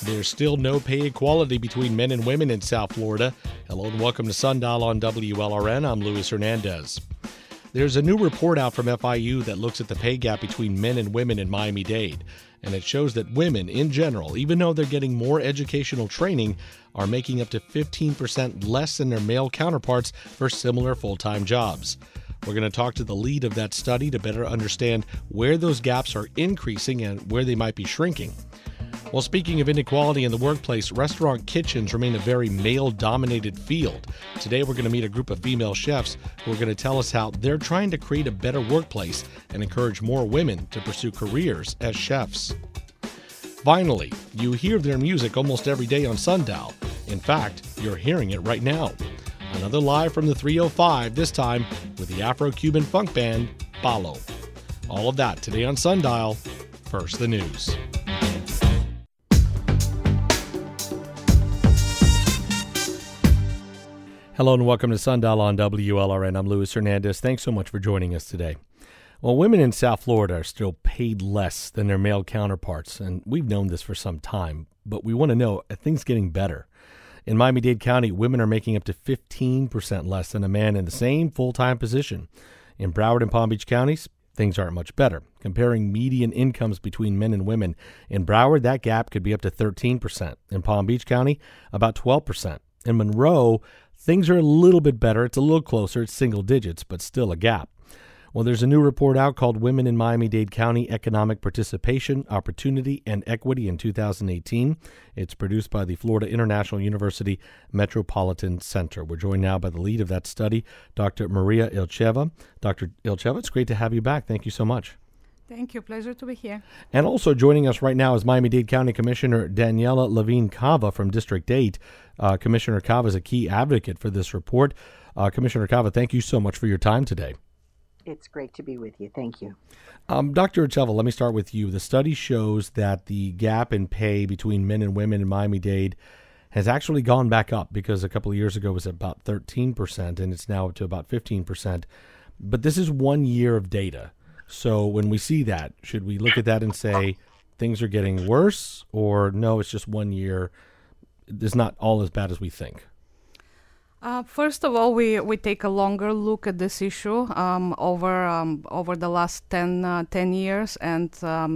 There's still no pay equality between men and women in South Florida. Hello and welcome to Sundial on WLRN. I'm Luis Hernandez. There's a new report out from FIU that looks at the pay gap between men and women in Miami-Dade. And it shows that women, in general, even though they're getting more educational training, are making up to 15% less than their male counterparts for similar full-time jobs. We're going to talk to the lead of that study to better understand where those gaps are increasing and where they might be shrinking. Well, speaking of inequality in the workplace, restaurant kitchens remain a very male-dominated field. Today, we're going to meet a group of female chefs who are going to tell us how they're trying to create a better workplace and encourage more women to pursue careers as chefs. Finally, you hear their music almost every day on Sundial. In fact, you're hearing it right now. Another live from the 305, this time with the Afro-Cuban funk band, Balo. All of that today on Sundial. First, the news. Hello and welcome to Sundial on WLRN. I'm Luis Hernandez. Thanks so much for joining us today. Well, women in South Florida are still paid less than their male counterparts, and we've known this for some time, but we want to know, are things getting better? In Miami-Dade County, women are making up to 15% less than a man in the same full-time position. In Broward and Palm Beach counties, things aren't much better. Comparing median incomes between men and women, in Broward, that gap could be up to 13%. In Palm Beach County, about 12%. In Monroe, things are a little bit better. It's a little closer. It's single digits, but still a gap. Well, there's a new report out called Women in Miami-Dade County Economic Participation, Opportunity, and Equity in 2018. It's produced by the Florida International University Metropolitan Center. We're joined now by the lead of that study, Dr. Maria Ilcheva. Dr. Ilcheva, it's great to have you back. Thank you so much. Thank you. Pleasure to be here. And also joining us right now is Miami-Dade County Commissioner Daniela Levine Cava from District 8. Commissioner Cava is a key advocate for this report. Commissioner Cava, thank you so much for your time today. It's great to be with you. Thank you. Dr. Ilcheva, let me start with you. The study shows that the gap in pay between men and women in Miami-Dade has actually gone back up, because a couple of years ago it was about 13% and it's now up to about 15%. But this is 1 year of data. So when we see that, should we look at that and say things are getting worse, or no, it's just 1 year, it's not all as bad as we think? First of all, we take a longer look at this issue over the last 10 years, and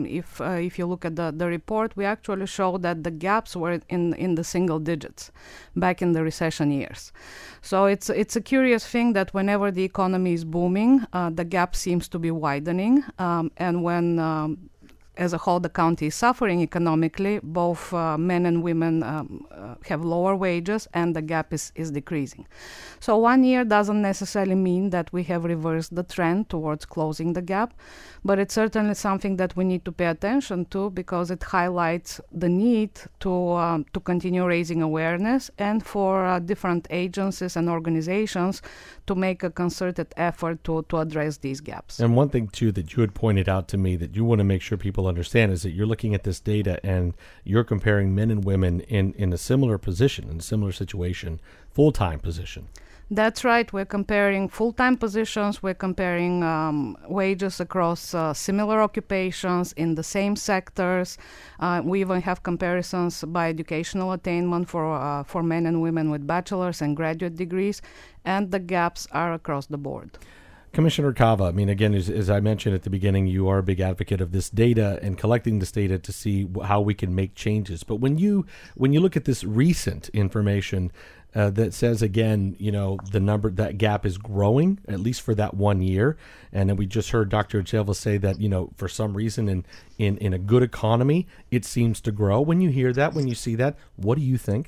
if you look at the report, we actually show that the gaps were in the single digits back in the recession years. So it's a curious thing that whenever the economy is booming, the gap seems to be widening, and when as a whole, the county is suffering economically. Both men and women have lower wages, and the gap is decreasing. So 1 year doesn't necessarily mean that we have reversed the trend towards closing the gap, but it's certainly something that we need to pay attention to, because it highlights the need to continue raising awareness, and for different agencies and organizations to make a concerted effort to address these gaps. And one thing, too, that you had pointed out to me that you want to make sure people understand is that you're looking at this data and you're comparing men and women in a similar position, in a similar situation, full-time position. That's right. We're comparing full-time positions. We're comparing wages across similar occupations in the same sectors. We even have comparisons by educational attainment for men and women with bachelor's and graduate degrees, and the gaps are across the board. Commissioner Cava, I mean, again, as I mentioned at the beginning, you are a big advocate of this data and collecting this data to see how we can make changes. But when you look at this recent information that says, again, you know, that gap is growing, at least for that 1 year. And then we just heard Dr. Ilcheva say that, you know, for some reason in a good economy, it seems to grow. When you hear that, when you see that, what do you think?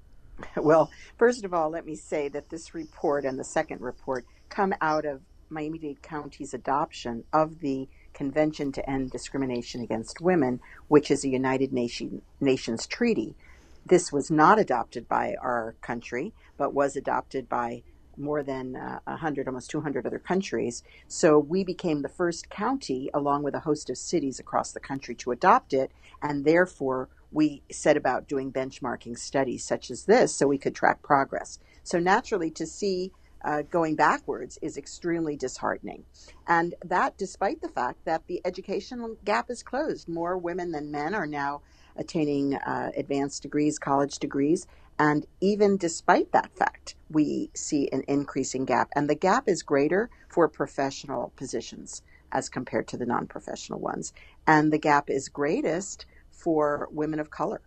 Well, first of all, let me say that this report and the second report come out of Miami-Dade County's adoption of the Convention to End Discrimination Against Women, which is a United Nations treaty. This was not adopted by our country, but was adopted by more than 100, almost 200 other countries. So we became the first county, along with a host of cities across the country, to adopt it, and therefore we set about doing benchmarking studies such as this so we could track progress. So naturally, to see going backwards is extremely disheartening. And that despite the fact that the educational gap is closed. More women than men are now attaining advanced degrees, college degrees. And even despite that fact, we see an increasing gap. And the gap is greater for professional positions as compared to the non-professional ones. And the gap is greatest for women of color.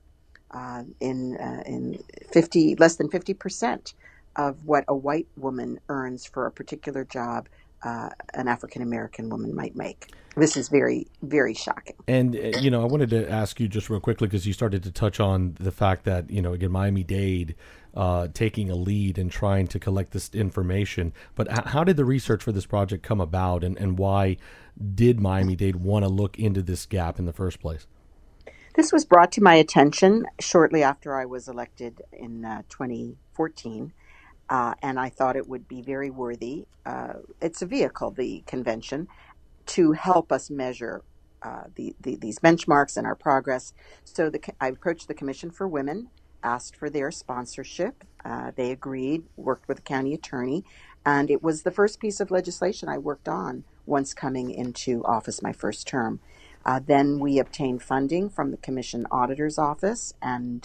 In 50, less than 50% of what a white woman earns for a particular job, an African American woman might make. This is very, very shocking. And, I wanted to ask you just real quickly, because you started to touch on the fact that, again, Miami-Dade taking a lead and trying to collect this information. But how did the research for this project come about, and why did Miami-Dade want to look into this gap in the first place? This was brought to my attention shortly after I was elected in 2014. And I thought it would be very worthy. It's a vehicle, the convention, to help us measure these benchmarks and our progress. So I approached the Commission for Women, asked for their sponsorship. They agreed, worked with the county attorney, and it was the first piece of legislation I worked on once coming into office my first term. Then we obtained funding from the Commission Auditor's Office and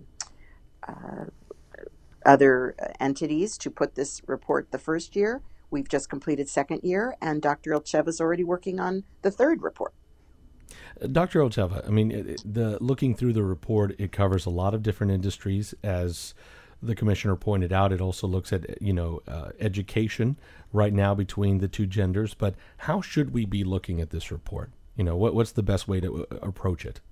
other entities to put this report the first year. We've just completed second year, and Dr. Ilcheva is already working on the third report. Dr. Ilcheva, looking through the report, it covers a lot of different industries. As the commissioner pointed out, it also looks at, education right now between the two genders. But how should we be looking at this report? What's the best way to approach it?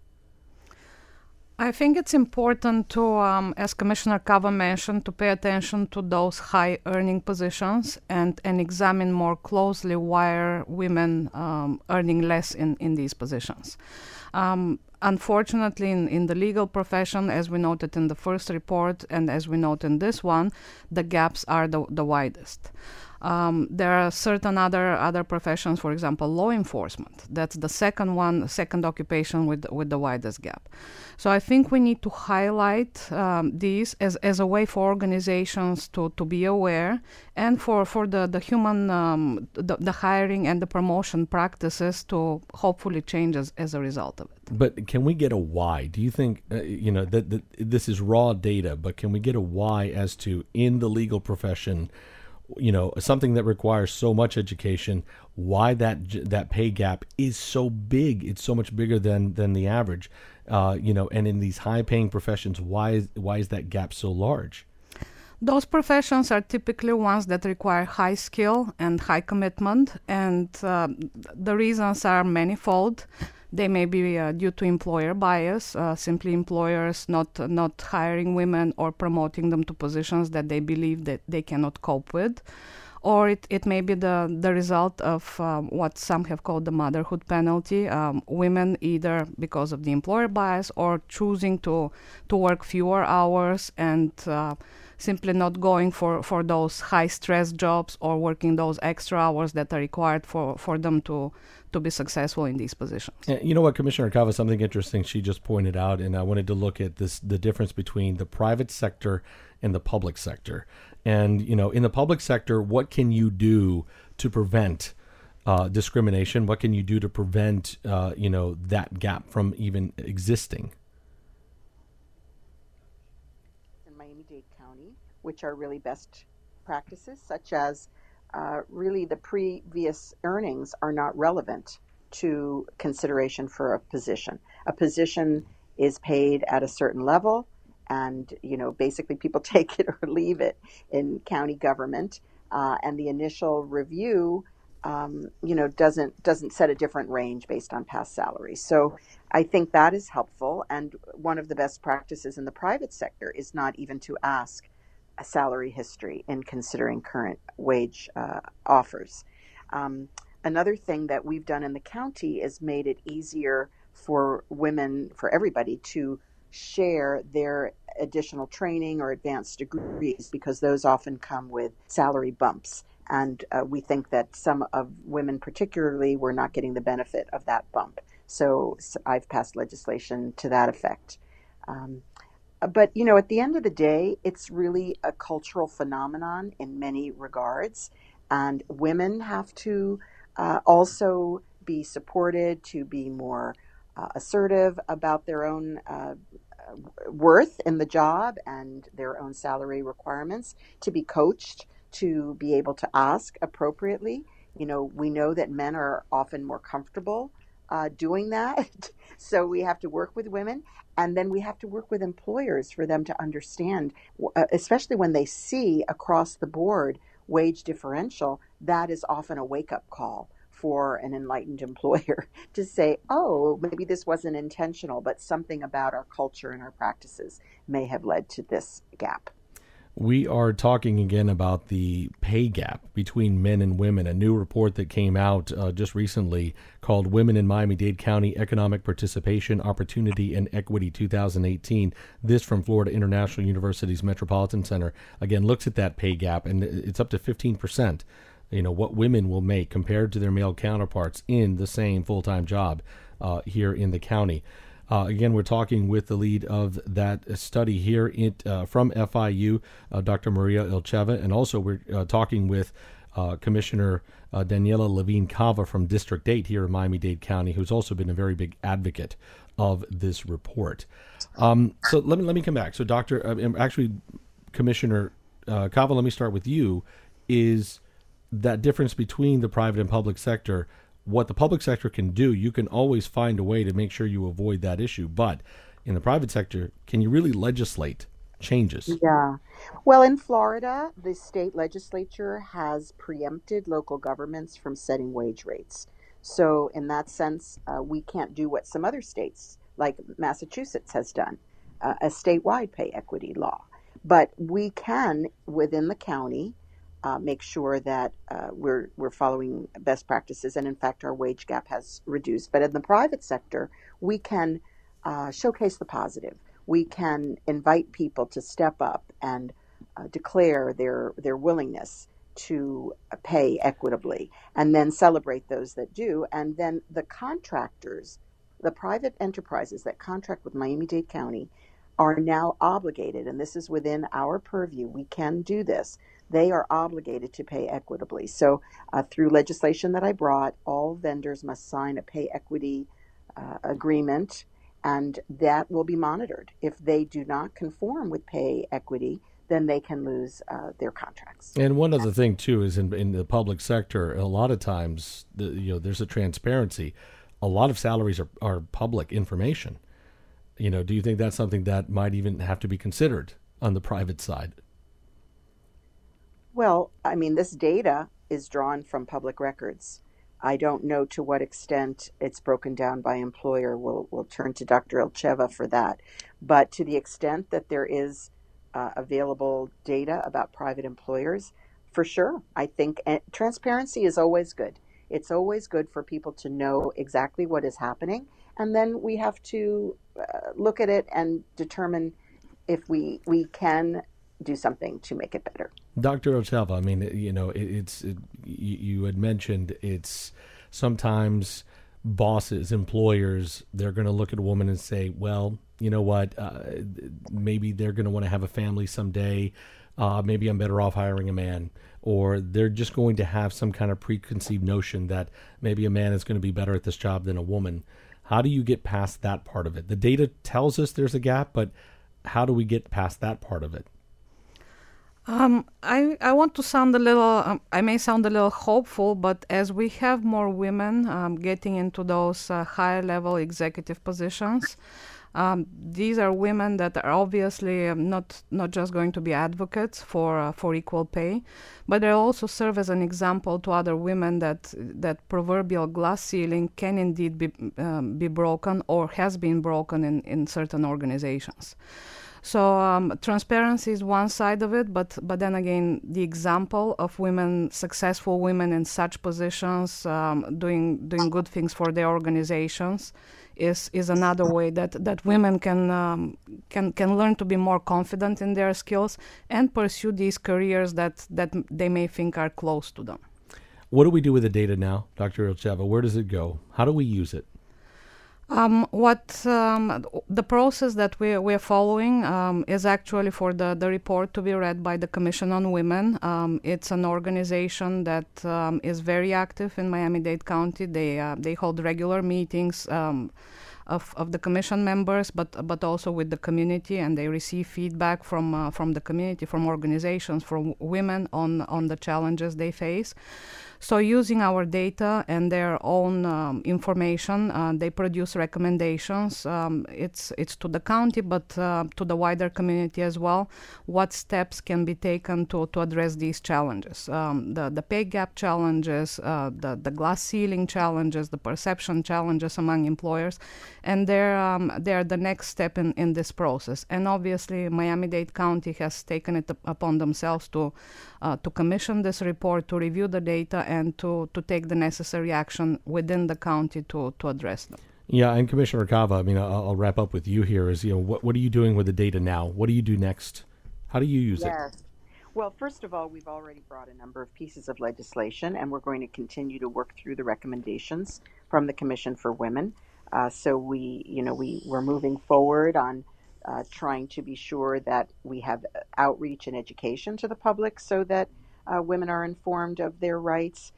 I think it's important to, as Commissioner Cava mentioned, to pay attention to those high-earning positions and examine more closely why are women earning less in these positions. Unfortunately, in the legal profession, as we noted in the first report and as we note in this one, the gaps are the widest. There are certain other professions, for example, law enforcement. That's the second occupation with the widest gap. So I think we need to highlight these as a way for organizations to be aware, and for the human, the hiring and the promotion practices to hopefully change as a result of it. But can we get a why? Do you think, that this is raw data, but can we get a why as to, in the legal profession, something that requires so much education, why that pay gap is so big? It's so much bigger than the average, and in these high-paying professions, why is that gap so large? Those professions are typically ones that require high skill and high commitment, and the reasons are manifold. They may be due to employer bias, simply employers not hiring women or promoting them to positions that they believe that they cannot cope with. Or it may be the result of what some have called the motherhood penalty. Women, either because of the employer bias or choosing to work fewer hours and simply not going for those high-stress jobs or working those extra hours that are required for them to be successful in these positions. You know what, Commissioner Cava, something interesting she just pointed out, and I wanted to look at the difference between the private sector and the public sector. And, in the public sector, what can you do to prevent discrimination? What can you do to prevent, that gap from even existing? In Miami-Dade County, which are really best practices, such as really the previous earnings are not relevant to consideration for a position. A position is paid at a certain level, and basically people take it or leave it in county government, and the initial review doesn't set a different range based on past salaries. So I think that is helpful, and one of the best practices in the private sector is not even to ask a salary history in considering current wage offers. Another thing that we've done in the county is made it easier for women, for everybody, to share their additional training or advanced degrees, because those often come with salary bumps. And we think that some of women particularly were not getting the benefit of that bump. So I've passed legislation to that effect. But, at the end of the day, it's really a cultural phenomenon in many regards. And women have to also be supported to be more assertive about their own worth in the job and their own salary requirements, to be coached, to be able to ask appropriately. We know that men are often more comfortable doing that. So we have to work with women, and then we have to work with employers for them to understand, especially when they see across the board wage differential. That is often a wake-up call for an enlightened employer to say, oh, maybe this wasn't intentional, but something about our culture and our practices may have led to this gap. We are talking again about the pay gap between men and women. A new report that came out just recently called Women in Miami-Dade County Economic Participation, Opportunity, and Equity 2018. This from Florida International University's Metropolitan Center, again, looks at that pay gap, and it's up to 15%. What women will make compared to their male counterparts in the same full-time job here in the county. Again, we're talking with the lead of that study here from FIU, Dr. Maria Ilcheva, and also we're talking with Commissioner Daniela Levine-Cava from District 8 here in Miami-Dade County, who's also been a very big advocate of this report. So let me come back. So, Commissioner Cava, let me start with you. Is that difference between the private and public sector? What the public sector can do, you can always find a way to make sure you avoid that issue. But in the private sector, can you really legislate changes? Yeah. Well, in Florida, the state legislature has preempted local governments from setting wage rates. So in that sense, we can't do what some other states, like Massachusetts, has done, a statewide pay equity law. But we can, within the county, make sure that we're following best practices, and in fact our wage gap has reduced. But in the private sector, we can showcase the positive. We can invite people to step up and declare their willingness to pay equitably, and then celebrate those that do. And then the contractors, the private enterprises that contract with Miami-Dade County, are now obligated, and this is within our purview, we can do this. They are obligated to pay equitably. So through legislation that I brought, all vendors must sign a pay equity agreement, and that will be monitored. If they do not conform with pay equity, then they can lose their contracts. And one other thing, too, is in the public sector, a lot of times there's a transparency. A lot of salaries are public information. Do you think that's something that might even have to be considered on the private side? Well, I mean, this data is drawn from public records. I don't know to what extent it's broken down by employer. We'll turn to Dr. Ilcheva for that. But to the extent that there is available data about private employers, for sure, I think transparency is always good. It's always good for people to know exactly what is happening. And then we have to look at it and determine if we can do something to make it better. Dr. Ilcheva, I mean, you had mentioned it's sometimes bosses, employers, they're going to look at a woman and say, well, you know what, maybe they're going to want to have a family someday. Maybe I'm better off hiring a man. Or they're just going to have some kind of preconceived notion that maybe a man is going to be better at this job than a woman. How do you get past that part of it? The data tells us there's a gap, but how do we get past that part of it? I want to sound a little, I may sound a little hopeful, but as we have more women getting into those higher level executive positions, these are women that are obviously not just going to be advocates for equal pay, but they also serve as an example to other women that proverbial glass ceiling can indeed be broken or has been broken in certain organizations. So transparency is one side of it, but then again, the example of successful women in such positions, doing good things for their organizations, is another way that women can learn to be more confident in their skills and pursue these careers that they may think are close to them. What do we do with the data now, Dr. Ilcheva? Where does it go? How do we use it? The process that we're following is actually for the report to be read by the Commission on Women. It's an organization that is very active in Miami-Dade County. They hold regular meetings of the commission members, but also with the community, and they receive feedback from the community, from organizations, from women on the challenges they face. So using our data and their own information, they produce recommendations. It's to the county, but to the wider community as well, what steps can be taken to address these challenges. The pay gap challenges, the glass ceiling challenges, the perception challenges among employers, and they're the next step in this process. And obviously, Miami-Dade County has taken it upon themselves to commission this report, to review the data, and to take the necessary action within the county to address them. Yeah, and Commissioner Cava, I mean, I'll wrap up with you here. Is what are you doing with the data now? What do you do next? How do you use it? Well, first of all, we've already brought a number of pieces of legislation, and we're going to continue to work through the recommendations from the Commission for Women. So we're moving forward on trying to be sure that we have outreach and education to the public so that women are informed of their rights.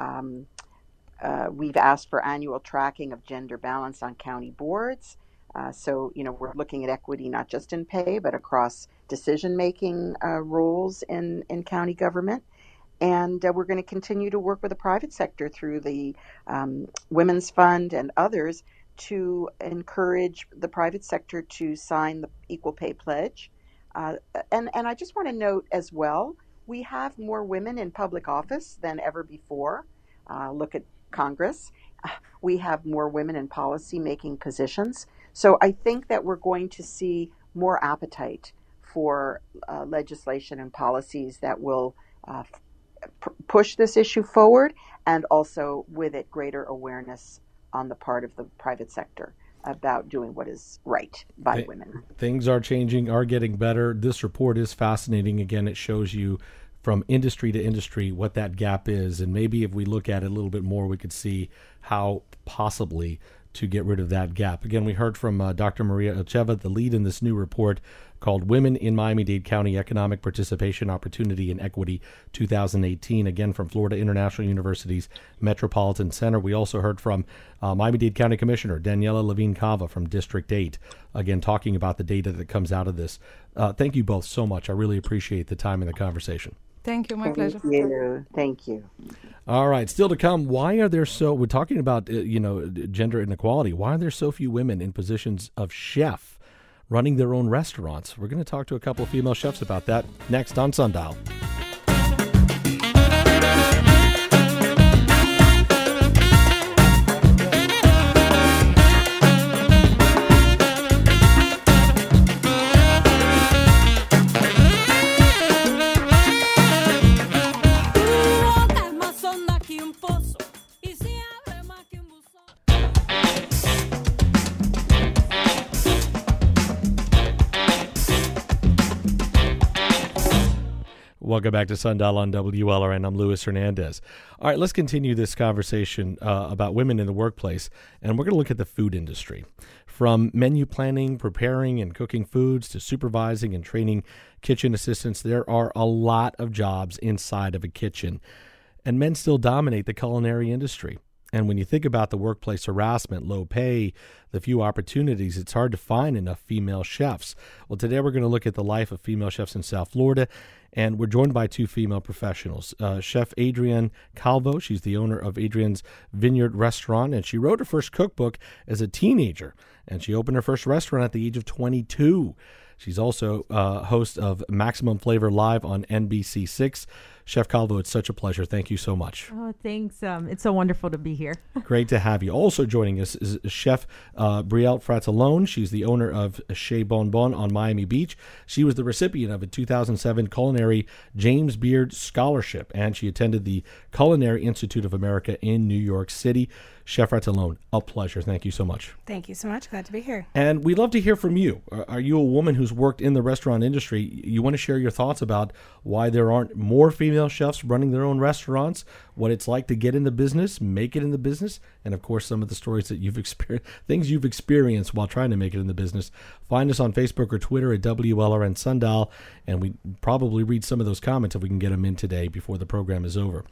We've asked for annual tracking of gender balance on county boards. So we're looking at equity not just in pay, but across decision-making roles in county government. And we're going to continue to work with the private sector through the Women's Fund and others to encourage the private sector to sign the Equal Pay Pledge. And I just want to note as well, we have more women in public office than ever before. Look at Congress. We have more women in policy-making positions. So I think that we're going to see more appetite for legislation and policies that will push this issue forward, and also with it greater awareness on the part of the private sector about doing what is right by women. Things are changing, are getting better. This report is fascinating. Again, it shows you from industry to industry what that gap is. And maybe if we look at it a little bit more, we could see how possibly to get rid of that gap. Again, we heard from Dr. Maria Ocheva, the lead in this new report called Women in Miami-Dade County Economic Participation, Opportunity, and Equity 2018, again from Florida International University's Metropolitan Center. We also heard from Miami-Dade County Commissioner Daniela Levine Cava from District 8, again talking about the data that comes out of this. Thank you both so much. I really appreciate the time and the conversation. Thank you. My pleasure. Thank you. All right. Still to come, why are there we're talking about, gender inequality. Why are there so few women in positions of chef running their own restaurants? We're going to talk to a couple of female chefs about that next on Sundial. Welcome back to Sundial on WLRN. I'm Luis Hernandez. All right, let's continue this conversation about women in the workplace, and we're going to look at the food industry. From menu planning, preparing and cooking foods, to supervising and training kitchen assistants, there are a lot of jobs inside of a kitchen, and men still dominate the culinary industry. And when you think about the workplace harassment, low pay, the few opportunities, it's hard to find enough female chefs. Well, today we're going to look at the life of female chefs in South Florida, and we're joined by two female professionals. Chef Adrienne Calvo, she's the owner of Adrienne's Vineyard Restaurant, and she wrote her first cookbook as a teenager, and she opened her first restaurant at the age of 22. She's also host of Maximum Flavor Live on NBC6. Chef Calvo, it's such a pleasure. Thank you so much. Oh, thanks. It's so wonderful to be here. Great to have you. Also joining us is Chef Brielle Fratellone. She's the owner of Chez Bon Bon on Miami Beach. She was the recipient of a 2007 Culinary James Beard Scholarship, and she attended the Culinary Institute of America in New York City. Chef Fratellone, a pleasure. Thank you so much. Thank you so much. Glad to be here. And we'd love to hear from you. Are you a woman who's worked in the restaurant industry? You want to share your thoughts about why there aren't more female chefs running their own restaurants, what it's like to get in the business, make it in the business, and of course some of the stories that you've experienced, things you've experienced while trying to make it in the business. Find us on Facebook or Twitter at WLRN Sundial, and we probably read some of those comments if we can get them in today before the program is over.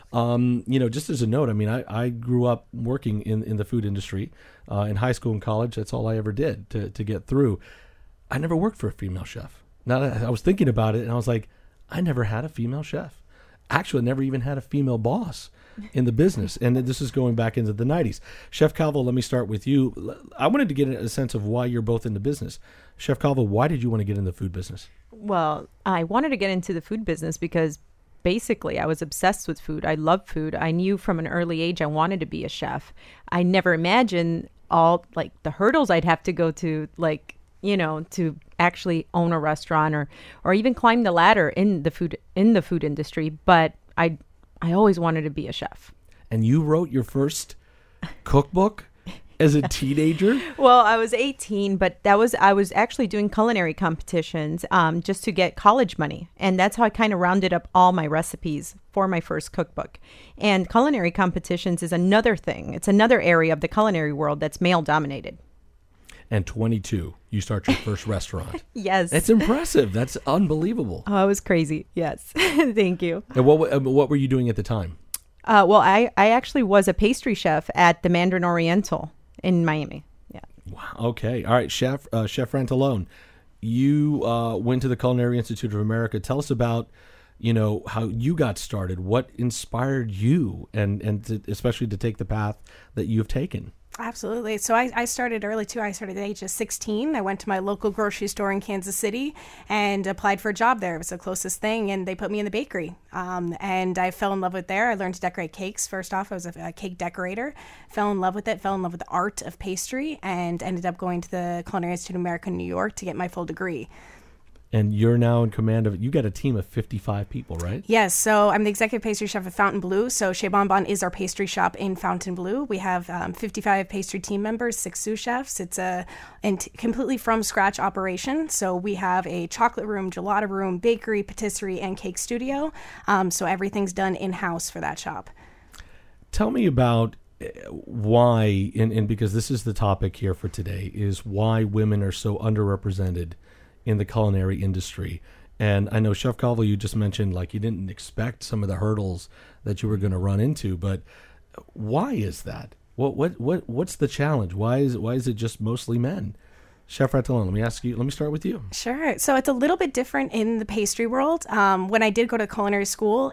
Just as a note, I mean, I grew up working in the food industry in high school and college. That's all I ever did to get through. I never worked for a female chef. Now I was thinking about it, and I was like, I never had a female chef. Actually, I never even had a female boss in the business. And this is going back into the 90s. Chef Calvo, let me start with you. I wanted to get a sense of why you're both in the business. Chef Calvo, why did you want to get in the food business? Well, I wanted to get into the food business because basically I was obsessed with food. I love food. I knew from an early age I wanted to be a chef. I never imagined all like the hurdles I'd have to go to, like, to actually own a restaurant or even climb the ladder in the food industry. But I always wanted to be a chef. And you wrote your first cookbook as a teenager? Well, I was 18, but I was actually doing culinary competitions just to get college money. And that's how I kind of rounded up all my recipes for my first cookbook. And culinary competitions is another thing. It's another area of the culinary world that's male dominated. And 22, you start your first restaurant. Yes. That's impressive. That's unbelievable. Oh, it was crazy. Yes. Thank you. And what were you doing at the time? Well, I actually was a pastry chef at the Mandarin Oriental in Miami. Yeah. Wow. Okay. All right. Chef Rantalone, you went to the Culinary Institute of America. Tell us about, how you got started. What inspired you and especially to take the path that you've taken? Absolutely. So I started early too. I started at the age of 16. I went to my local grocery store in Kansas City and applied for a job there. It was the closest thing, and they put me in the bakery. And I fell in love with there. I learned to decorate cakes. First off, I was a cake decorator. Fell in love with it. Fell in love with the art of pastry, and ended up going to the Culinary Institute of America in New York to get my full degree. And you're now in command of, you got a team of 55 people, right? Yes. So I'm the executive pastry chef at Fontainebleau. So Chez Bon Bon is our pastry shop in Fontainebleau. We have 55 pastry team members, 6 sous chefs. It's a completely from scratch operation. So we have a chocolate room, gelato room, bakery, patisserie, and cake studio. So everything's done in-house for that shop. Tell me about why, and because this is the topic here for today, is why women are so underrepresented in the culinary industry. And I know, Chef Calvo, you just mentioned like you didn't expect some of the hurdles that you were going to run into, but why is that? What's the challenge? Why is it just mostly men? Chef Rantalone, let me start with you. Sure. So it's a little bit different in the pastry world. When I did go to culinary school,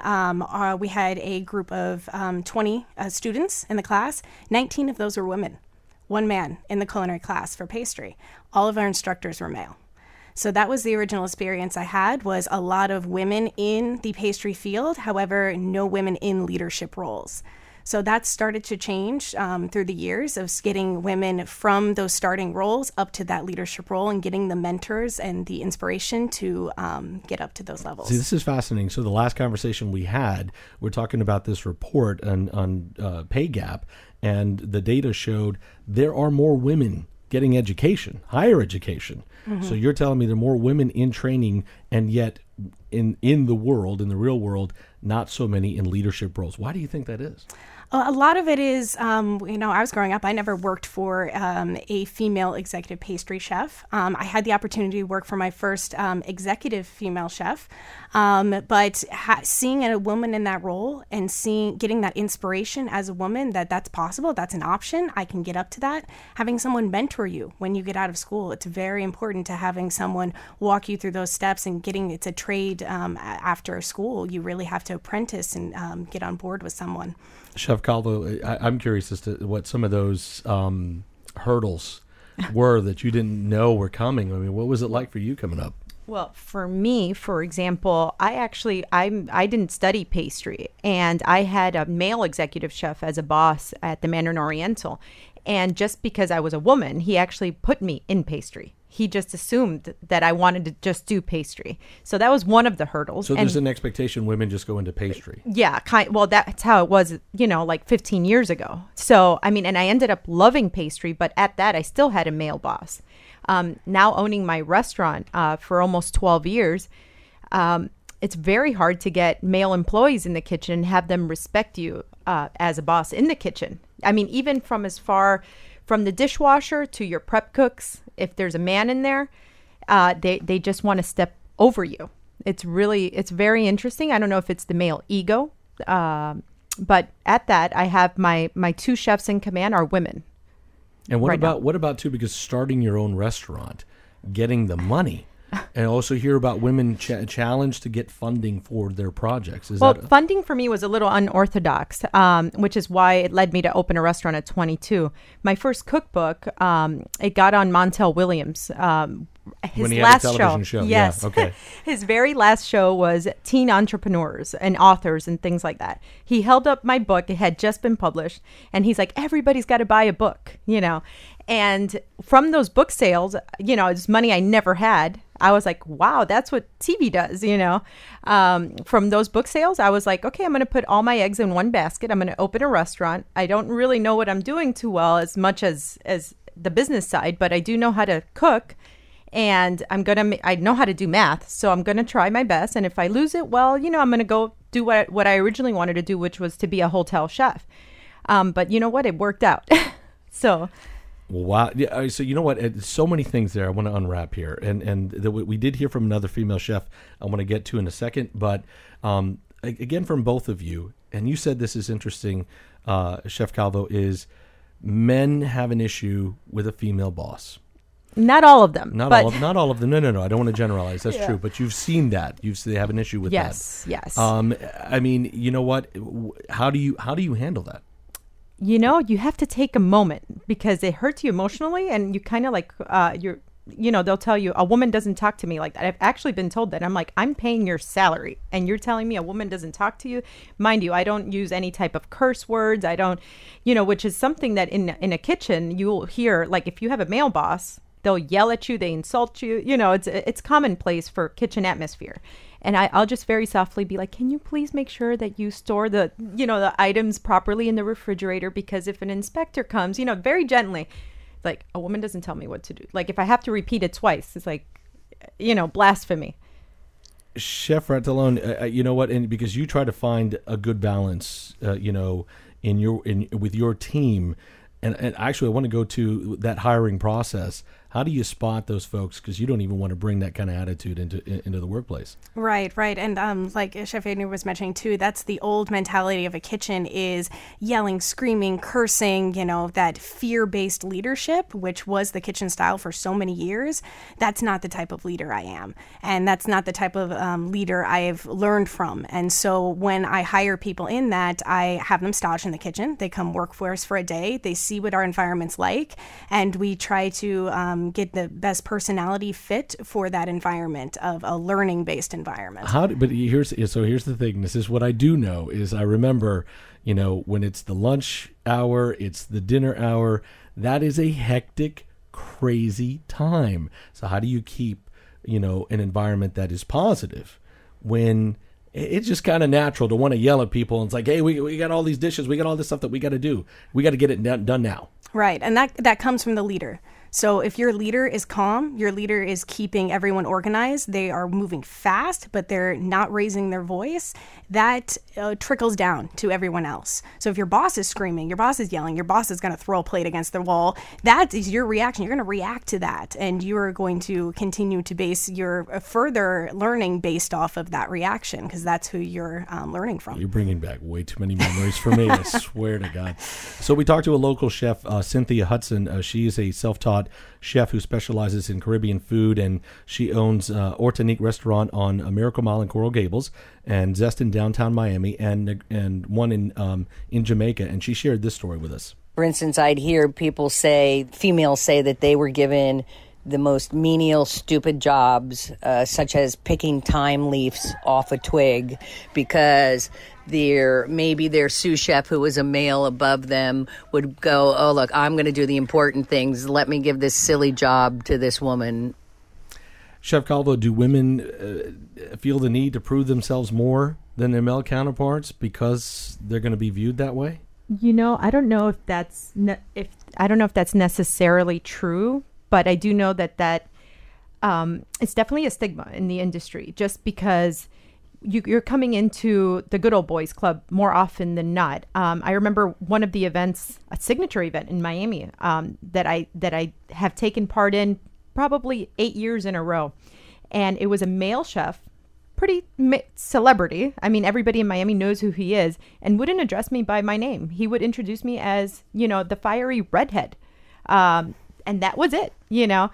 we had a group of 20 students in the class. 19 of those were women. 1 man in the culinary class for pastry. All of our instructors were male. So that was the original experience I had, was a lot of women in the pastry field, however, no women in leadership roles. So that started to change through the years of getting women from those starting roles up to that leadership role and getting the mentors and the inspiration to get up to those levels. See, this is fascinating. So the last conversation we had, we're talking about this report on pay gap, and the data showed there are more women getting education, higher education. Mm-hmm. So you're telling me there are more women in training, and yet in the world, in the real world, not so many in leadership roles. Why do you think that is? A lot of it is, I was growing up, I never worked for a female executive pastry chef. I had the opportunity to work for my first executive female chef, but seeing a woman in that role and getting that inspiration as a woman that's possible, that's an option, I can get up to that. Having someone mentor you when you get out of school, it's very important to having someone walk you through those steps, and it's a trade after school. You really have to apprentice and get on board with someone. Chef Calvo, I'm curious as to what some of those hurdles were that you didn't know were coming. I mean, what was it like for you coming up? Well, for me, for example, I didn't study pastry, and I had a male executive chef as a boss at the Mandarin Oriental. And just because I was a woman, he actually put me in pastry. He just assumed that I wanted to just do pastry. So that was one of the hurdles. So there's an expectation women just go into pastry. Yeah. Well, that's how it was, like 15 years ago. So, and I ended up loving pastry, but at that, I still had a male boss. Now owning my restaurant for almost 12 years, it's very hard to get male employees in the kitchen and have them respect you as a boss in the kitchen. Even from the dishwasher to your prep cooks, if there's a man in there, they just want to step over you. It's very interesting. I don't know if it's the male ego But at that, I have my two chefs in command are women. And what right about now. what about too? Because starting your own restaurant, getting the money, and also hear about women challenged to get funding for their projects. Well, funding for me was a little unorthodox, which is why it led me to open a restaurant at 22. My first cookbook, it got on Montel Williams. His when he last had a television show. Yes. Yeah, okay. His very last show was teen entrepreneurs and authors and things like that. He held up my book. It had just been published. And he's like, everybody's got to buy a book, you know. And from those book sales, you know, it's money I never had. I was like, wow, that's what TV does, you know. From those book sales, I was like, okay, I'm going to put all my eggs in one basket. I'm going to open a restaurant. I don't really know what I'm doing too well as much as the business side, but I do know how to cook. And I know how to do math, so I'm going to try my best. And if I lose it, well, you know, I'm going to go do what I originally wanted to do, which was to be a hotel chef. But you know what? It worked out. So. Wow. Yeah, so you know what? So many things there I want to unwrap here. And we did hear from another female chef I want to get to in a second. But again, from both of you, and you said this is interesting, Chef Calvo, is men have an issue with a female boss. Not all of them. Not all of them. No. I don't want to generalize. That's true. But you've seen that. They have an issue with that. Yes. I mean, you know what? How do you handle that? You know, you have to take a moment because it hurts you emotionally, and you kind of like they'll tell you a woman doesn't talk to me like that. I've actually been told that. I'm like, I'm paying your salary, and you're telling me a woman doesn't talk to you. Mind you, I don't use any type of curse words. I don't, which is something that in a kitchen you'll hear. Like if you have a male boss, they'll yell at you, they insult you. It's commonplace for kitchen atmosphere. And I'll just very softly be like, can you please make sure that you store the items properly in the refrigerator? Because if an inspector comes, very gently, it's like a woman doesn't tell me what to do. Like if I have to repeat it twice, it's like, blasphemy. Chef Rattalone, you know what? And because you try to find a good balance, with your team, and actually I want to go to that hiring process. How do you spot those folks? Because you don't even want to bring that kind of attitude into the workplace. Right. And like Chef Adner was mentioning too, that's the old mentality of a kitchen is yelling, screaming, cursing, that fear-based leadership, which was the kitchen style for so many years. That's not the type of leader I am. And that's not the type of leader I've learned from. And so when I hire people in that, I have them stage in the kitchen. They come work for us for a day. They see what our environment's like. And we try to get the best personality fit for that environment of a learning-based environment. But here's the thing. This is what I do know is I remember, when it's the lunch hour, it's the dinner hour. That is a hectic, crazy time. So how do you keep, an environment that is positive when it's just kind of natural to want to yell at people? And it's like, hey, we got all these dishes. We got all this stuff that we got to do. We got to get it done now. Right. And that comes from the leader. So if your leader is calm, your leader is keeping everyone organized, they are moving fast, but they're not raising their voice, that trickles down to everyone else. So if your boss is screaming, your boss is yelling, your boss is going to throw a plate against the wall, that is your reaction. You're going to react to that, and you are going to continue to base your further learning based off of that reaction, because that's who you're learning from. You're bringing back way too many memories for me, I swear to God. So we talked to a local chef, Cynthia Hudson. She is a self-taught chef who specializes in Caribbean food, and she owns Ortanique Restaurant on Miracle Mile in Coral Gables, and Zest in downtown Miami, and one in Jamaica. And she shared this story with us. For instance, I'd hear females say that they were given the most menial, stupid jobs, such as picking thyme leaves off a twig, because their sous chef, who was a male above them, would go, oh, look, I'm going to do the important things. Let me give this silly job to this woman. Chef Calvo, do women feel the need to prove themselves more than their male counterparts because they're going to be viewed that way? I don't know if that's necessarily true, but I do know that it's definitely a stigma in the industry, just because you're coming into the good old boys club more often than not. I remember one of the events, a signature event in Miami, that I have taken part in probably 8 years in a row. And it was a male chef pretty celebrity. I mean, everybody in Miami knows who he is, and wouldn't address me by my name. He would introduce me as, you know, the fiery redhead. And that was it, you know.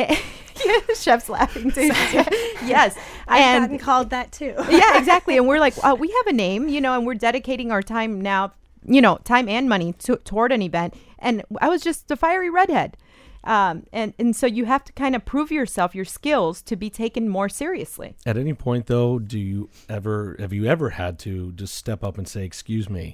Chef's laughing too. Yes. I've gotten called that too. Yeah, exactly. And we're like, we have a name, you know, and we're dedicating our time now, you know, time and money toward an event. And I was just the fiery redhead. And so you have to kind of prove yourself, your skills, to be taken more seriously. At any point, though, have you ever had to just step up and say, excuse me,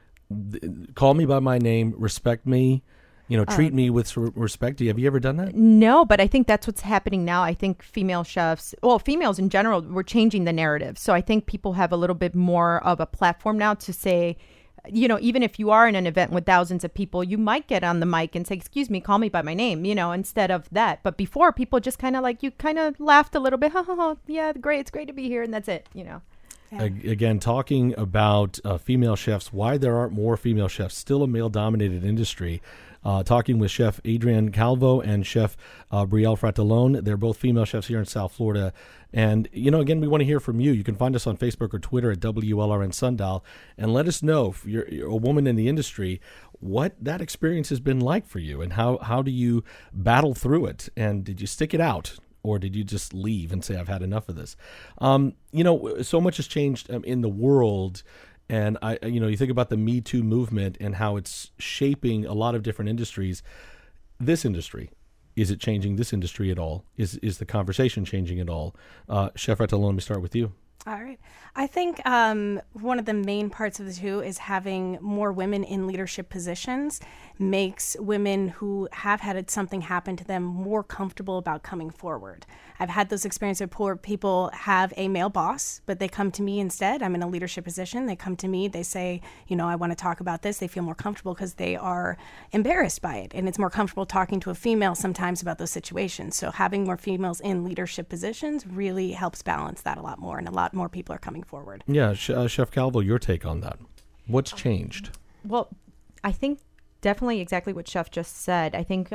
call me by my name, respect me, you know, treat me with respect? Have you ever done that? No, but I think that's what's happening now. I think female chefs, well, females in general, we're changing the narrative. So I think people have a little bit more of a platform now to say, you know, even if you are in an event with thousands of people, you might get on the mic and say, excuse me, call me by my name, you know, instead of that. But before, people just kind of like, you kind of laughed a little bit. Yeah, great. It's great to be here. And that's it, you know. Yeah. Again, talking about female chefs, why there aren't more female chefs, still a male-dominated industry. Talking with Chef Adrienne Calvo and Chef Brielle Fratellone. They're both female chefs here in South Florida. And, you know, again, we want to hear from you. You can find us on Facebook or Twitter at WLRN Sundial, and let us know, if you're a woman in the industry, what that experience has been like for you, and how do you battle through it? And did you stick it out, or did you just leave and say, I've had enough of this? You know, so much has changed in the world. And you think about the Me Too movement and how it's shaping a lot of different industries. This industry, is it changing this industry at all? Is the conversation changing at all? Chef Fratellone, let me start with you. All right. I think one of the main parts of the two is having more women in leadership positions makes women who have had something happen to them more comfortable about coming forward. I've had those experiences where people have a male boss, but they come to me instead. I'm in a leadership position. They come to me. They say, you know, I want to talk about this. They feel more comfortable because they are embarrassed by it. And it's more comfortable talking to a female sometimes about those situations. So having more females in leadership positions really helps balance that a lot more, and a lot more people are coming forward. Yeah. Chef Calvo, your take on that. What's changed? Well, I think definitely exactly what Chef just said. I think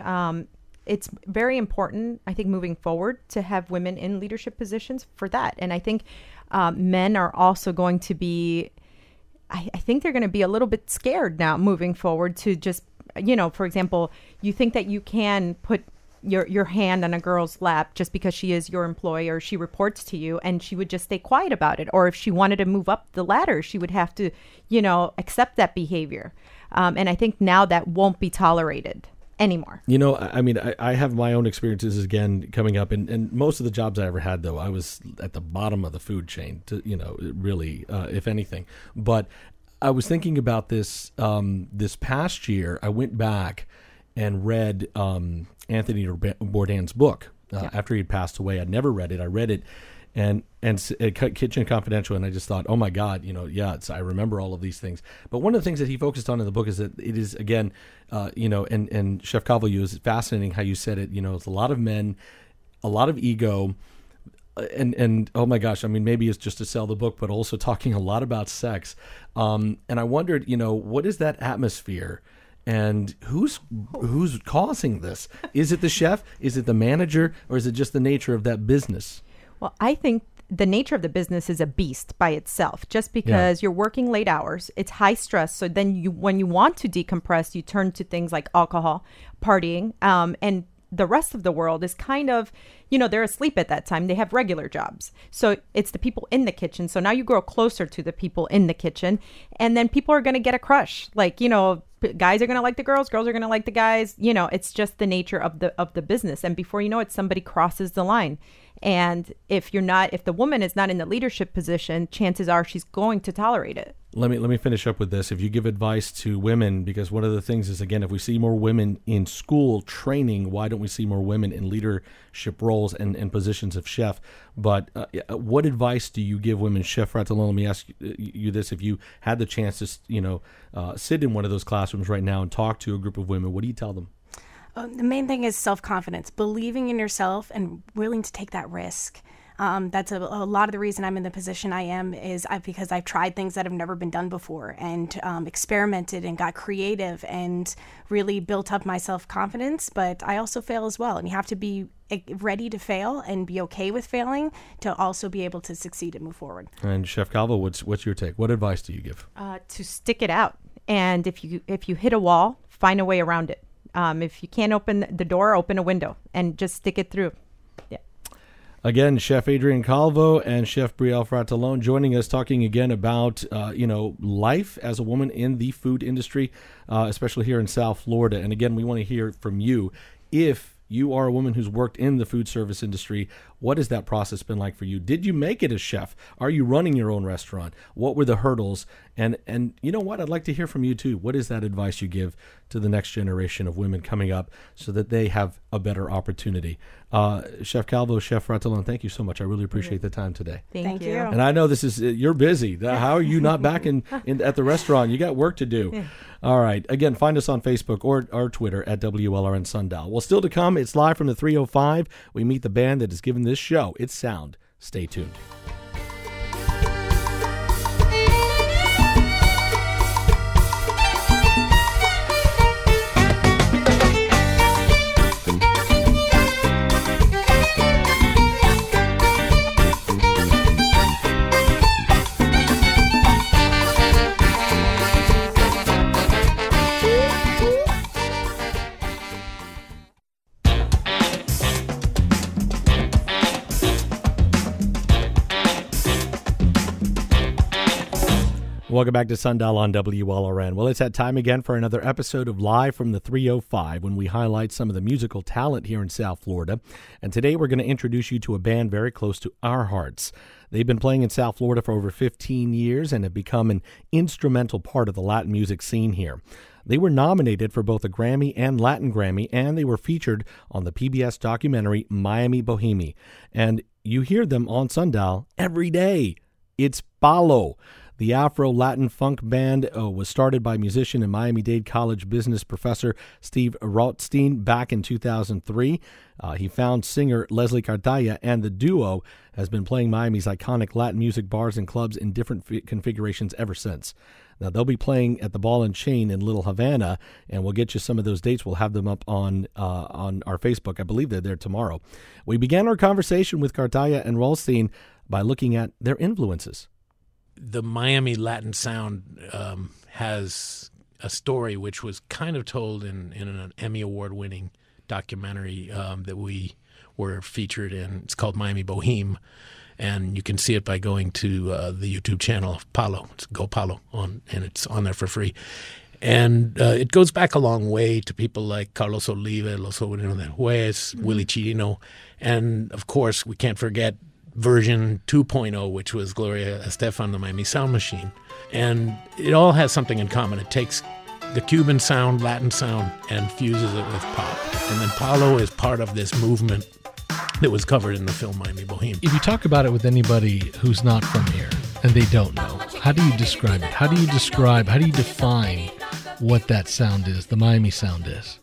it's very important, I think, moving forward to have women in leadership positions for that. And I think men are also going to be, I think they're going to be a little bit scared now moving forward to just, you know, for example, you think that you can put your hand on a girl's lap just because she is your employee or she reports to you, and she would just stay quiet about it. Or if she wanted to move up the ladder, she would have to, you know, accept that behavior. And I think now that won't be tolerated anymore. You know, I mean, I have my own experiences again coming up, and most of the jobs I ever had, though, I was at the bottom of the food chain, you know, really, if anything. But I was thinking about this this past year. I went back and read Anthony Bourdain's book after he had passed away. I'd never read it. I read it and Kitchen Confidential, and I just thought, oh my God, you know, yeah, I remember all of these things. But one of the things that he focused on in the book is that it is, again, you know, and Chef Calvo, it was fascinating how you said it. You know, it's a lot of men, a lot of ego, and oh my gosh, I mean, maybe it's just to sell the book, but also talking a lot about sex. And I wondered, you know, what is that atmosphere? And who's causing this? Is it the chef? Is it the manager? Or is it just the nature of that business? Well, I think the nature of the business is a beast by itself, just because you're working late hours. It's high stress. So then when you want to decompress, you turn to things like alcohol, partying, and the rest of the world is kind of, you know, they're asleep at that time. They have regular jobs. So it's the people in the kitchen. So now you grow closer to the people in the kitchen, and then people are going to get a crush. Like, you know, guys are going to like the girls are going to like the guys. You know, it's just the nature of the business. And before you know it, somebody crosses the line. And if the woman is not in the leadership position, chances are she's going to tolerate it. Let me finish up with this. If you give advice to women, because one of the things is, again, if we see more women in school training, why don't we see more women in leadership roles and positions of chef? But what advice do you give women? Chef Fratellone, let me ask you this. If you had the chance to, you know, sit in one of those classrooms right now and talk to a group of women, what do you tell them? The main thing is self-confidence, believing in yourself and willing to take that risk. That's a lot of the reason I'm in the position I am is because I've tried things that have never been done before and experimented and got creative and really built up my self-confidence. But I also fail as well. And you have to be ready to fail and be okay with failing to also be able to succeed and move forward. And Chef Calvo, what's your take? What advice do you give? To stick it out. And if you hit a wall, find a way around it. If you can't open the door, open a window and just stick it through. Yeah. Again, Chef Adrian Calvo and Chef Brielle Fratellone joining us, talking again about life as a woman in the food industry, especially here in South Florida. And again, we want to hear from you. If you are a woman who's worked in the food service industry, what has that process been like for you? Did you make it as chef? Are you running your own restaurant? What were the hurdles? And you know what? I'd like to hear from you too. What is that advice you give to the next generation of women coming up so that they have a better opportunity? Chef Calvo, Chef Fratellone, thank you so much. I really appreciate the time today. Thank you. And I know this is, you're busy. How are you not back at the restaurant? You got work to do. Yeah. All right. Again, find us on Facebook or Twitter at WLRN Sundial. Well, still to come, it's live from the 305. We meet the band that has given this show its sound. Stay tuned. Welcome back to Sundial on WLRN. Well, it's that time again for another episode of Live from the 305 when we highlight some of the musical talent here in South Florida. And today we're going to introduce you to a band very close to our hearts. They've been playing in South Florida for over 15 years and have become an instrumental part of the Latin music scene here. They were nominated for both a Grammy and Latin Grammy, and they were featured on the PBS documentary Miami Boheme. And you hear them on Sundial every day. It's Palo. The Afro-Latin funk band was started by musician and Miami-Dade College business professor Steve Rothstein back in 2003. He found singer Leslie Cartaya, and the duo has been playing Miami's iconic Latin music bars and clubs in different configurations ever since. Now, they'll be playing at the Ball and Chain in Little Havana, and we'll get you some of those dates. We'll have them up on our Facebook. I believe they're there tomorrow. We began our conversation with Cartaya and Rothstein by looking at their influences. The Miami Latin sound has a story which was kind of told in an Emmy Award-winning documentary that we were featured in. It's called Miami Boheme, and you can see it by going to the YouTube channel of Palo. It's Go Palo, and it's on there for free. And it goes back a long way to people like Carlos Oliva, Los Sobrinos del Juez, Willie Chirino, and, of course, we can't forget version 2.0, which was Gloria Estefan, the Miami Sound Machine. And it all has something in common. It takes the Cuban sound, Latin sound, and fuses it with pop. And then Palo is part of this movement that was covered in the film Miami Boheme. If you talk about it with anybody who's not from here and they don't know, how do you describe it? How do you define what that sound is, the Miami sound is?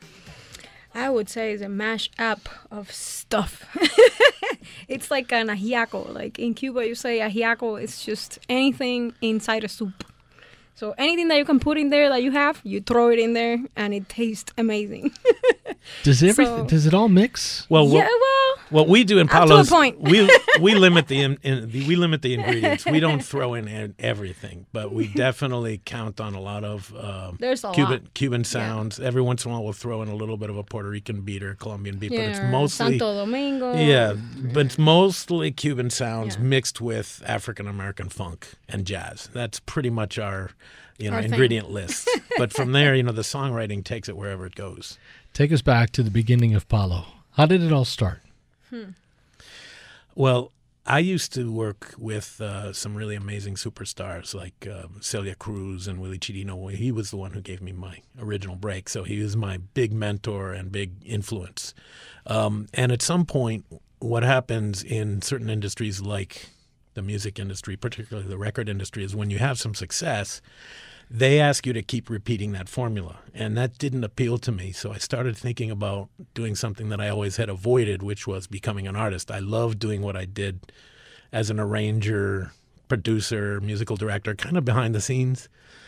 I would say it's a mash-up of stuff. It's like an ajiaco. Like in Cuba, you say ajiaco, it's just anything inside a soup. So anything that you can put in there that you have, you throw it in there, and it tastes amazing. Does it all mix? Well, what we do in Palo is point. we limit the ingredients. We don't throw in everything, but we definitely count on a lot of Cuban sounds. Yeah. Every once in a while, we'll throw in a little bit of a Puerto Rican beat or Colombian beat, but it's mostly Santo Domingo. Yeah, but it's mostly Cuban sounds mixed with African American funk and jazz. That's pretty much our ingredient list. But from there, the songwriting takes it wherever it goes. Take us back to the beginning of Palo. How did it all start? Well, I used to work with some really amazing superstars like Celia Cruz and Willie Chirino. He was the one who gave me my original break, so he was my big mentor and big influence. And at some point, what happens in certain industries like the music industry, particularly the record industry, is when you have some success, they ask you to keep repeating that formula. And that didn't appeal to me. So I started thinking about doing something that I always had avoided, which was becoming an artist. I loved doing what I did as an arranger, producer, musical director, kind of behind the scenes.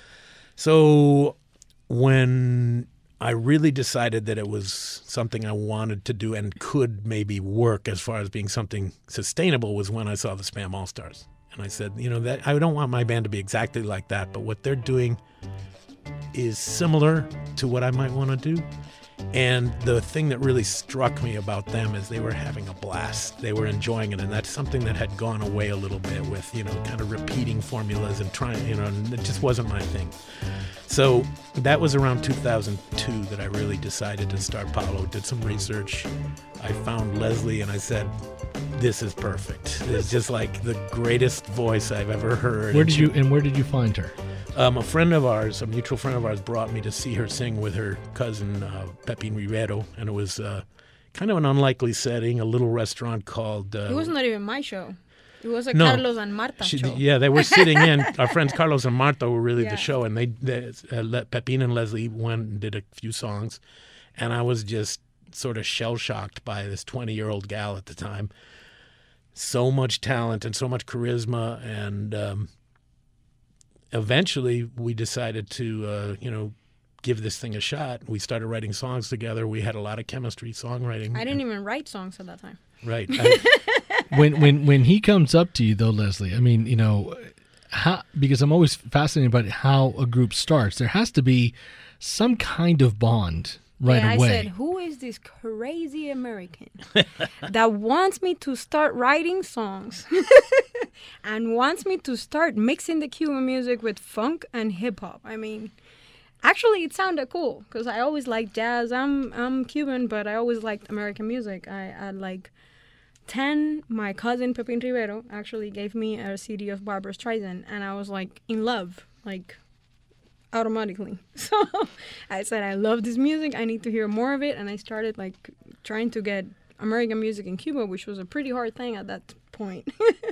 So when I really decided that it was something I wanted to do and could maybe work as far as being something sustainable was when I saw the Spam All-Stars. And I said, that I don't want my band to be exactly like that, but what they're doing is similar to what I might want to do. And the thing that really struck me about them is they were having a blast. They were enjoying it, and that's something that had gone away a little bit with, kind of repeating formulas and trying, and it just wasn't my thing. So that was around 2002 that I really decided to start Paolo, did some research. I found Leslie and I said, this is perfect. It's just like the greatest voice I've ever heard. Where did you find her? A friend of ours, a mutual friend of ours, brought me to see her sing with her cousin, Pepin Rivero, and it was kind of an unlikely setting, a little restaurant called... it was not even my show. It was a Carlos and Marta show. Yeah, they were sitting in. Our friends Carlos and Marta were really the show, and Pepin and Leslie went and did a few songs, and I was just sort of shell-shocked by this 20-year-old gal at the time. So much talent and so much charisma, and... eventually, we decided to, give this thing a shot. We started writing songs together. We had a lot of chemistry, songwriting. I didn't even write songs at that time. Right. When he comes up to you, though, Leslie, I mean, because I'm always fascinated by how a group starts. There has to be some kind of bond right away. I said, who is this crazy American that wants me to start writing songs and wants me to start mixing the Cuban music with funk and hip hop? I mean, actually, it sounded cool because I always liked jazz. I'm Cuban, but I always liked American music. I like 10. My cousin Pepin Rivero actually gave me a CD of Barbra Streisand, and I was like in love, like automatically. So I said, I love this music. I need to hear more of it. And I started like trying to get American music in Cuba, which was a pretty hard thing at that point.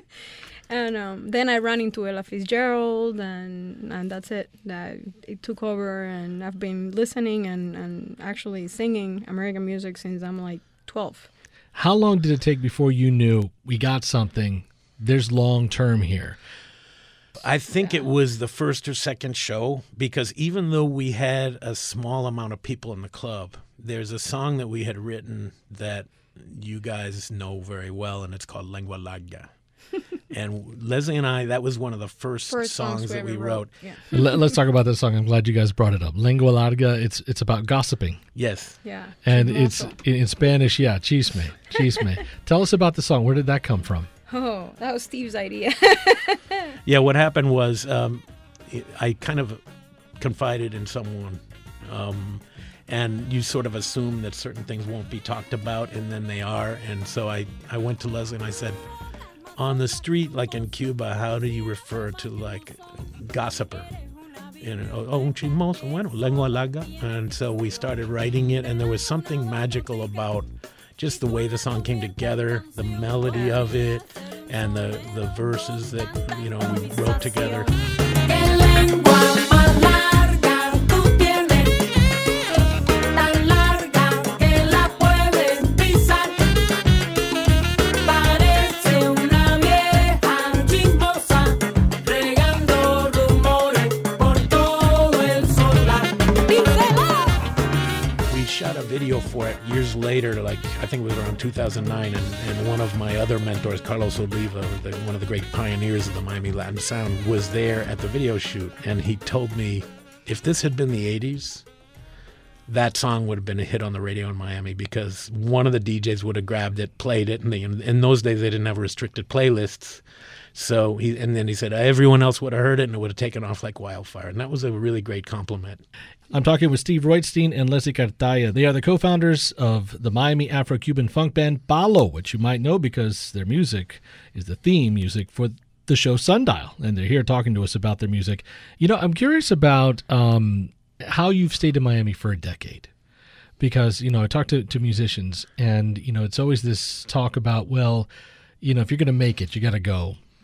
And then I ran into Ella Fitzgerald, and that's it. It took over, and I've been listening and actually singing American music since I'm like 12. How long did it take before you knew we got something, there's long term here? I think it was the first or second show, because even though we had a small amount of people in the club, there's a song that we had written that you guys know very well, and it's called Lengua Larga. And Leslie and I, that was one of the first songs that we wrote. Yeah. Let's talk about this song. I'm glad you guys brought it up. Lengua Larga, it's about gossiping. Yes. Yeah. And it's in Spanish, chisme. Tell us about the song. Where did that come from? Oh, that was Steve's idea. Yeah, what happened was I kind of confided in someone, and you sort of assume that certain things won't be talked about, and then they are. And so I went to Leslie and I said, on the street, like in Cuba, how do you refer to like gossiper? Un chismoso, bueno, lengua larga. And so we started writing it, and there was something magical about just the way the song came together, the melody of it, and the verses that, we wrote together. Video for it years later, like I think it was around 2009, and one of my other mentors, Carlos Oliva, one of the great pioneers of the Miami Latin sound, was there at the video shoot, and he told me if this had been the 80s, that song would have been a hit on the radio in Miami, because one of the DJs would have grabbed it, played it, and in those days they didn't have restricted playlists. So then he said everyone else would have heard it and it would have taken off like wildfire. And that was a really great compliment. I'm talking with Steve Roitstein and Leslie Cartaya. They are the co-founders of the Miami Afro-Cuban funk band Paolo, which you might know because their music is the theme music for the show Sundial. And they're here talking to us about their music. I'm curious about how you've stayed in Miami for a decade. Because, I talk to musicians and, it's always this talk about, well, if you're going to make it, you got to go.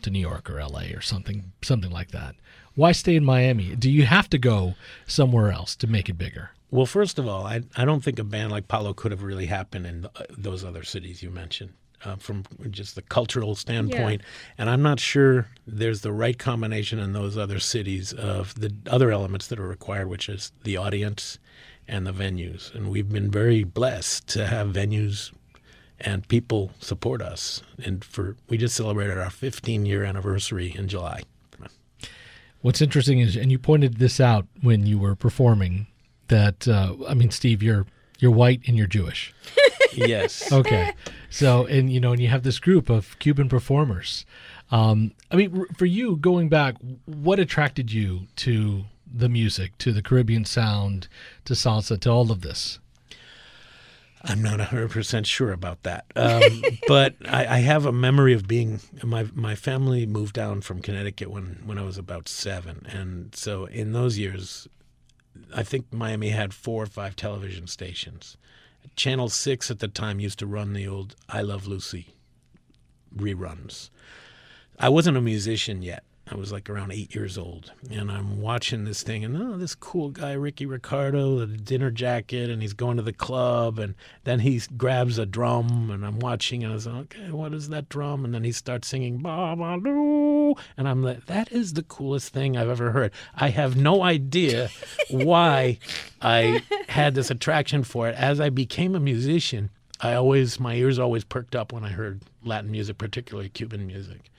to New York or LA or something like that. Why stay in Miami? Do you have to go somewhere else to make it bigger? Well, first of all, I don't think a band like Palo could have really happened in those other cities you mentioned. From just the cultural standpoint. Yeah. And I'm not sure there's the right combination in those other cities of the other elements that are required, which is the audience and the venues. And we've been very blessed to have venues and people support us. And we just celebrated our 15-year anniversary in July. What's interesting is, and you pointed this out when you were performing, that, Steve, you're white and you're Jewish. Yes. Okay. So, and you have this group of Cuban performers. For you, going back, what attracted you to the music, to the Caribbean sound, to salsa, to all of this? I'm not 100% sure about that. But I have a memory of being, my family moved down from Connecticut when I was about 7. And so in those years, I think Miami had 4 or 5 television stations. Channel 6 at the time used to run the old I Love Lucy reruns. I wasn't a musician yet. I was like around 8 years old, and I'm watching this thing, and this cool guy, Ricky Ricardo, the dinner jacket, and he's going to the club, and then he grabs a drum, and I'm watching, and I was like, okay, what is that drum? And then he starts singing, ba ba doo, and I'm like, that is the coolest thing I've ever heard. I have no idea why I had this attraction for it. As I became a musician, my ears always perked up when I heard Latin music, particularly Cuban music.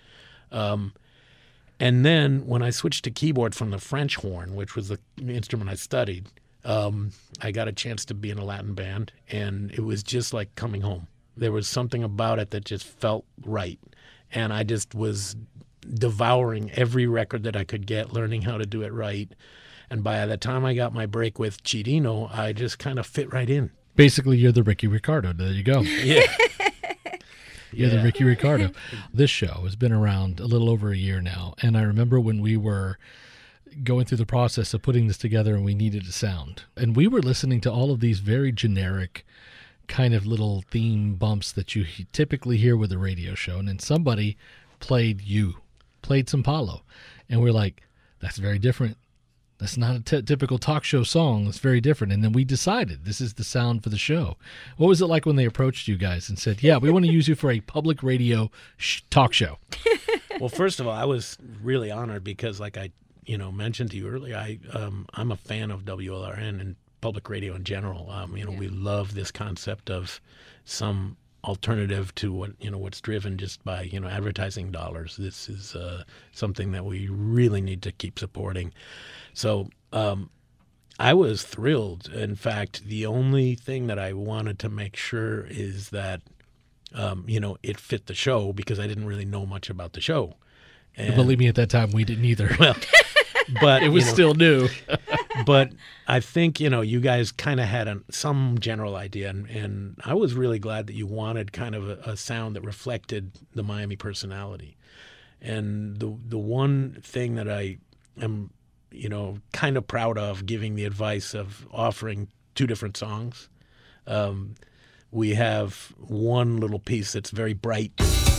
And then when I switched to keyboard from the French horn, which was the instrument I studied, I got a chance to be in a Latin band, and it was just like coming home. There was something about it that just felt right. And I just was devouring every record that I could get, learning how to do it right. And by the time I got my break with Chirino, I just kind of fit right in. Basically, you're the Ricky Ricardo. There you go. Yeah. You're the Ricky Ricardo. This show has been around a little over a year now, and I remember when we were going through the process of putting this together and we needed a sound. And we were listening to all of these very generic kind of little theme bumps that you typically hear with a radio show, and then somebody played some Palo. And we're like, that's very different. That's not a typical talk show song. It's very different. And then we decided this is the sound for the show. What was it like when they approached you guys and said, yeah, we want to use you for a public radio talk show? Well, first of all, I was really honored because like I mentioned to you earlier, I'm a fan of WLRN and public radio in general. We love this concept of some alternative to what's driven just by advertising dollars. This is something that we really need to keep supporting. So I was thrilled. In fact, the only thing that I wanted to make sure is that it fit the show, because I didn't really know much about the show. And believe me, at that time we didn't either. Well, but it was still new. But I think you guys kind of had some general idea, and I was really glad that you wanted kind of a sound that reflected the Miami personality. And the one thing that I am kind of proud of, giving the advice of offering 2 different songs. We have one little piece that's very bright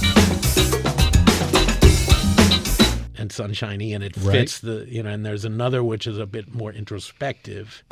and sunshiny, and it fits and there's another which is a bit more introspective.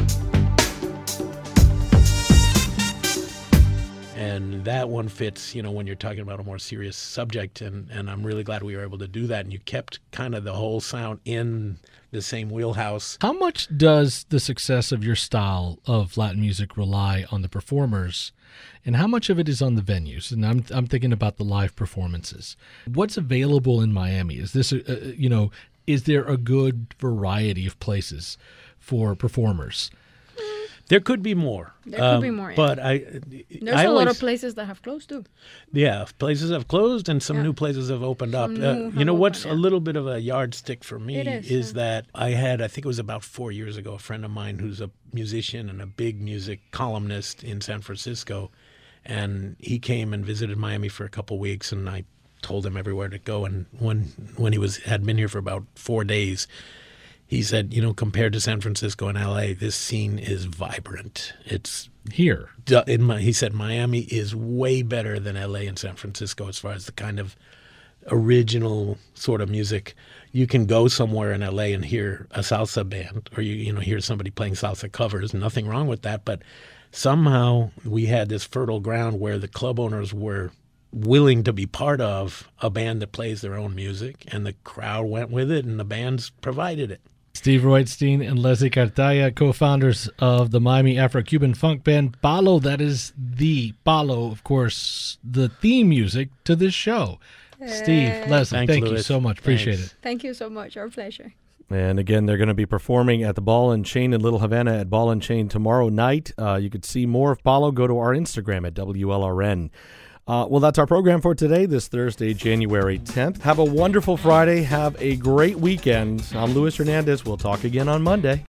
And that one fits, when you're talking about a more serious subject, and I'm really glad we were able to do that. And you kept kind of the whole sound in the same wheelhouse. How much does the success of your style of Latin music rely on the performers, and how much of it is on the venues? And I'm thinking about the live performances. What's available in Miami? Is this is there a good variety of places for performers? There could be more. There could be more. But there's a lot of places that have closed too. Yeah, places have closed and some new places have opened up. What's a little bit of a yardstick for me is that I think it was about 4 years ago, a friend of mine who's a musician and a big music columnist in San Francisco, and he came and visited Miami for a couple weeks, and I told him everywhere to go. And when he had been here for about 4 days, he said, compared to San Francisco and LA, this scene is vibrant. It's here. He said Miami is way better than LA and San Francisco as far as the kind of original sort of music. You can go somewhere in LA and hear a salsa band, or you hear somebody playing salsa covers. Nothing wrong with that, but somehow we had this fertile ground where the club owners were willing to be part of a band that plays their own music, and the crowd went with it, and the bands provided it. Steve Roitstein and Leslie Cartaya, co-founders of the Miami Afro-Cuban funk band Palo. That is the Palo, of course, the theme music to this show. Steve, Leslie, thank you so much. Appreciate it. Thank you so much. Our pleasure. And again, they're going to be performing at the Ball and Chain in Little Havana at Ball and Chain tomorrow night. You could see more of Palo. Go to our Instagram at WLRN. Well, that's our program for today, this Thursday, January 10th. Have a wonderful Friday. Have a great weekend. I'm Luis Hernandez. We'll talk again on Monday.